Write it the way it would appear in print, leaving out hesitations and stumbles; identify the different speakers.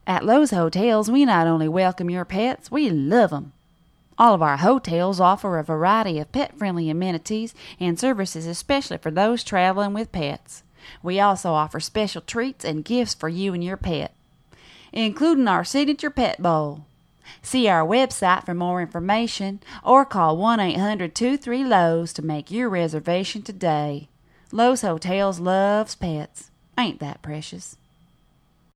Speaker 1: At Lowe's Hotels, we not only welcome your pets, we love them. All of our hotels offer a variety of pet-friendly amenities and services, especially for those traveling with pets. We also offer special treats and gifts for you and your pet, including our signature pet bowl. See our website for more information or call 1-800-23-LOWES to make your reservation today. Lowe's Hotels loves pets. Ain't that precious?